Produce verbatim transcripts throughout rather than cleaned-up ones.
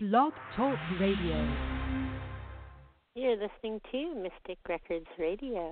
Blog Talk Radio. You're listening to Mystic Records Radio.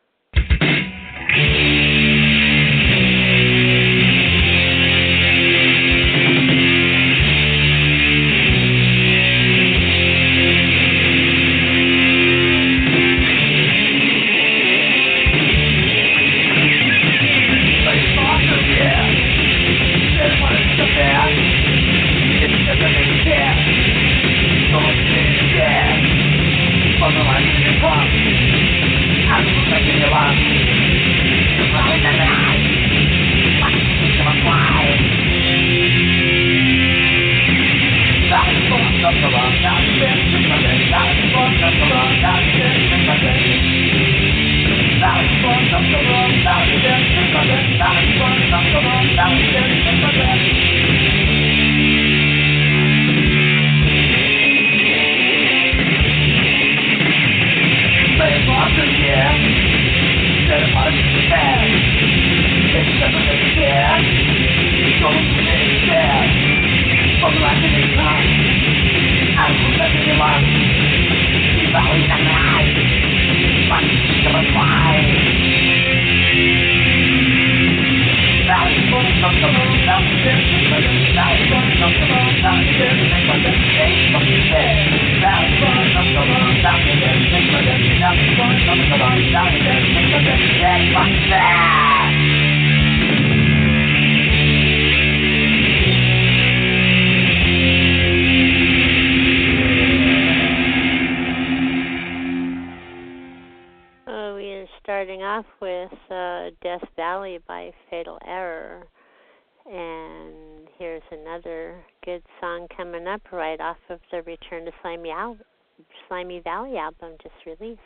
Right off of the Return to Slimy, Al- Slimy Valley album just released.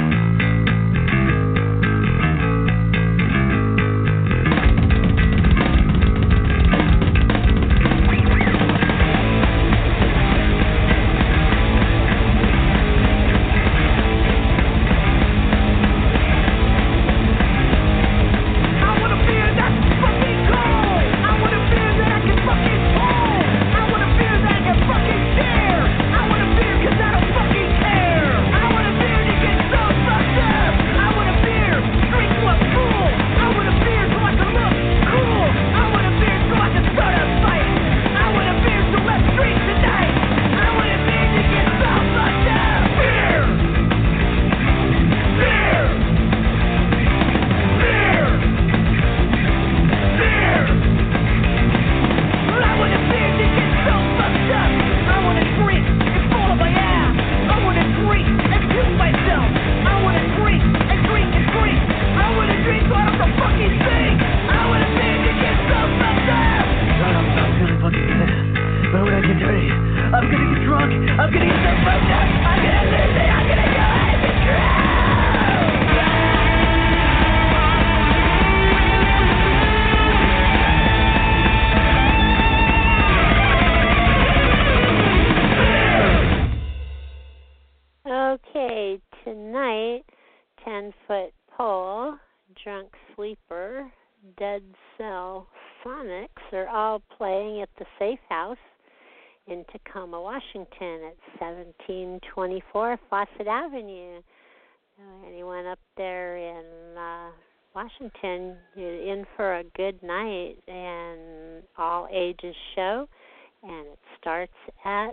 Washington at seventeen twenty-four Fawcett Avenue. Uh, anyone up there in uh, Washington, you're in for a good night and all ages show. And it starts at,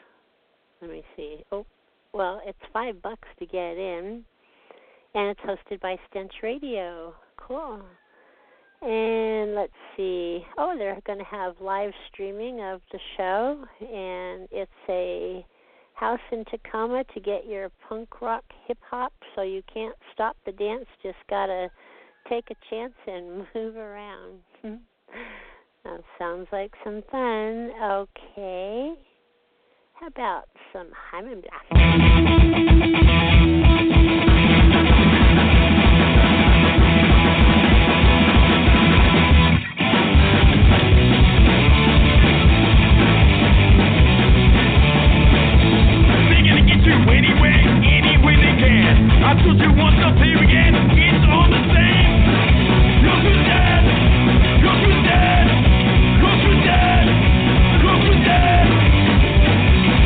let me see, oh, well, it's five bucks to get in. And it's hosted by Stench Radio. Cool. And let's see. Oh, they're going to have live streaming of the show, and it's a house in Tacoma to get your punk rock hip hop, so you can't stop the dance. Just gotta take a chance and move around. That sounds like some fun. Okay. How about some Hymen Blast? I told you once, I'll say again, it's all the same. You're too dead, you're too dead, you're too dead, you're too dead.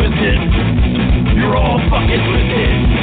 listen. You're all fucking listen.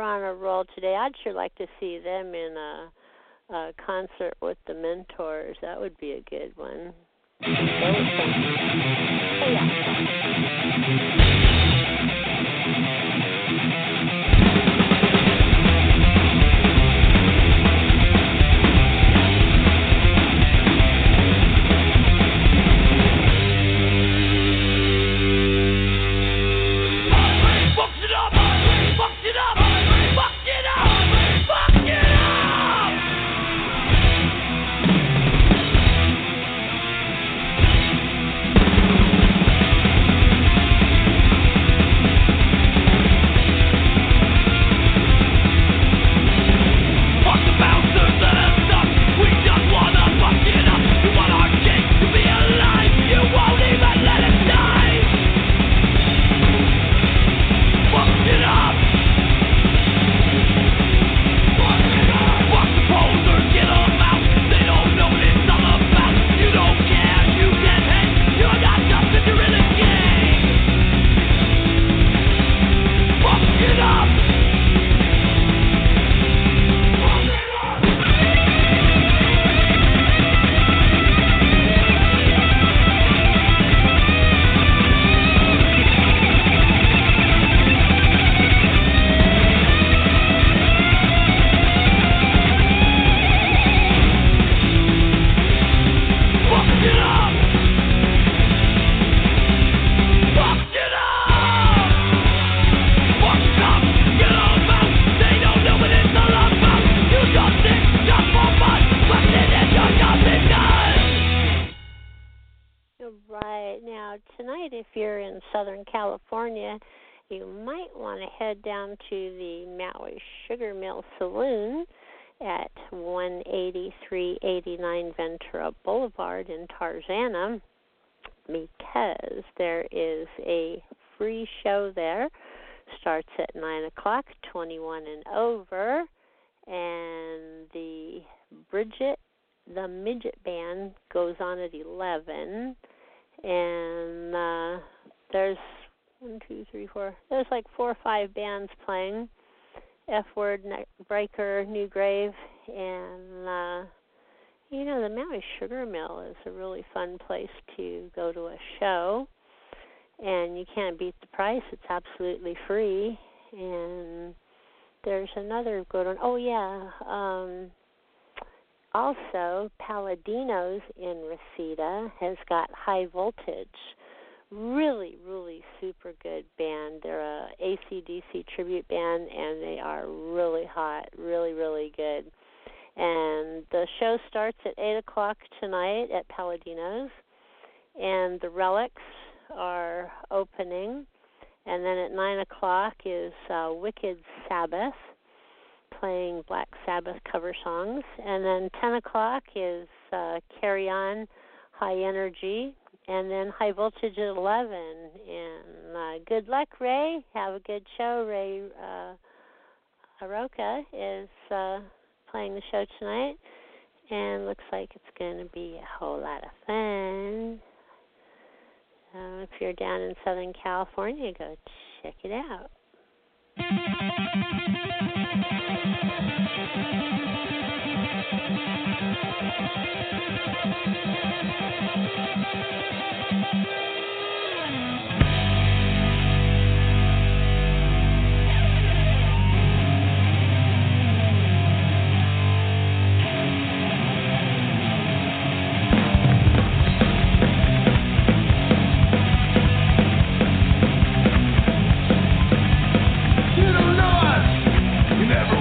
on a roll today. I'd sure like to see them in a, a concert with the Mentors. That would be a good one. Oh, yeah. Southern California, you might want to head down to the Maui Sugar Mill Saloon at one eighty-three eighty-nine Ventura Boulevard in Tarzana, because there is a free show there. Starts at nine o'clock, twenty-one and over, and the Bridget, the Midget Band, goes on at eleven, and uh, there's one, two, three, four. There's like four or five bands playing. F Word, Breaker, New Grave, and uh, you know, the Maui Sugar Mill is a really fun place to go to a show, and you can't beat the price. It's absolutely free. And there's another good one. Oh yeah. Um, also, Paladinos in Reseda has got High Voltage. Really, really super good band. They're a A C D C tribute band, and they are really hot, really, really good. And the show starts at eight o'clock tonight at Paladinos, and the Relics are opening. And then at nine o'clock is uh, Wicked Sabbath, playing Black Sabbath cover songs. And then ten o'clock is uh, Carry On, High Energy. And then High Voltage at eleven. And uh, good luck, Ray. Have a good show. Ray uh, Aroka is uh, playing the show tonight. And looks like it's going to be a whole lot of fun. Uh, if you're down in Southern California, go check it out. You don't know us. You never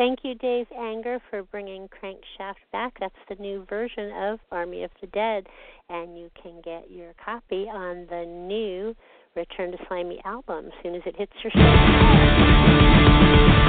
Thank you, Dave Anger, for bringing Crankshaft back. That's the new version of Army of the Dead, and you can get your copy on the new Return to Slimy album as soon as it hits your store.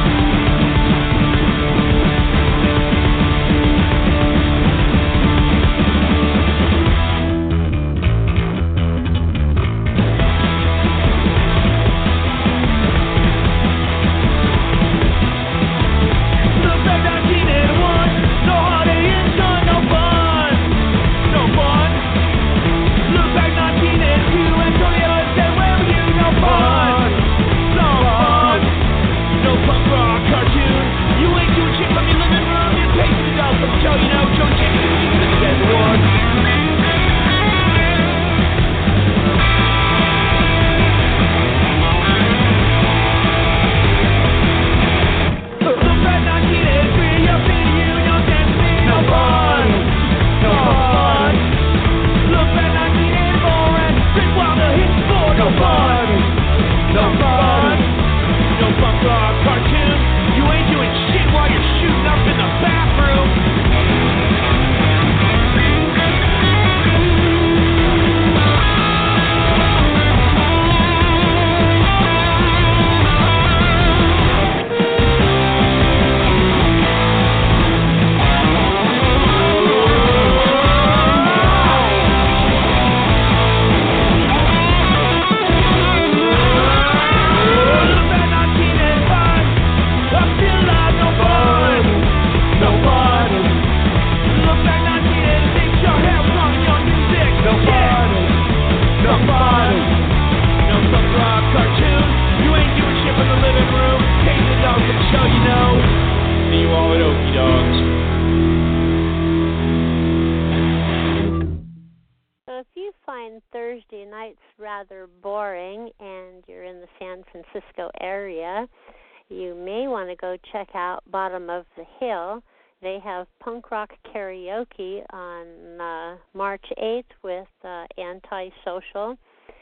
Thursday night's rather boring and you're in the San Francisco area, you may want to go check out Bottom of the Hill. They have punk rock karaoke on uh, March eighth with uh, Antisocial.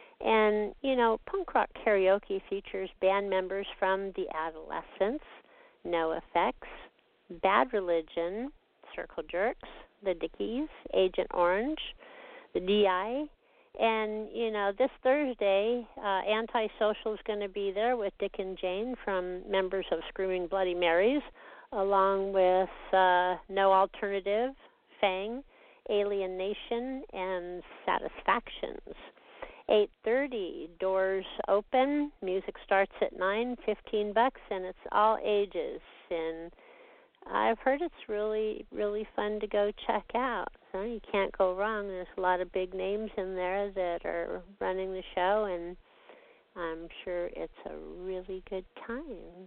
And, you know, punk rock karaoke features band members from The Adolescents, NoFX, Bad Religion, Circle Jerks, The Dickies, Agent Orange, The D I. And, you know, this Thursday, uh, Antisocial is going to be there with Dick and Jane from members of Screaming Bloody Marys, along with uh, No Alternative, Fang, Alien Nation, and Satisfactions. eight thirty, doors open, music starts at nine, fifteen bucks, and it's all ages. And I've heard it's really, really fun to go check out. So you can't go wrong. There's a lot of big names in there that are running the show, and I'm sure it's a really good time.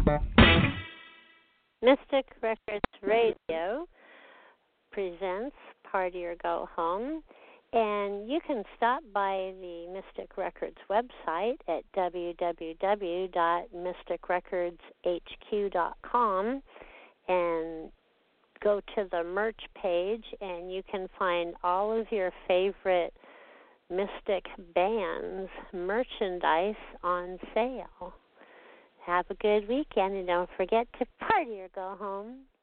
Mystic Records Radio presents Party or Go Home, and you can stop by the Mystic Records website at w w w dot mystic records h q dot com and go to the merch page, and you can find all of your favorite Mystic bands merchandise on sale. Have a good weekend, and don't forget to party or go home.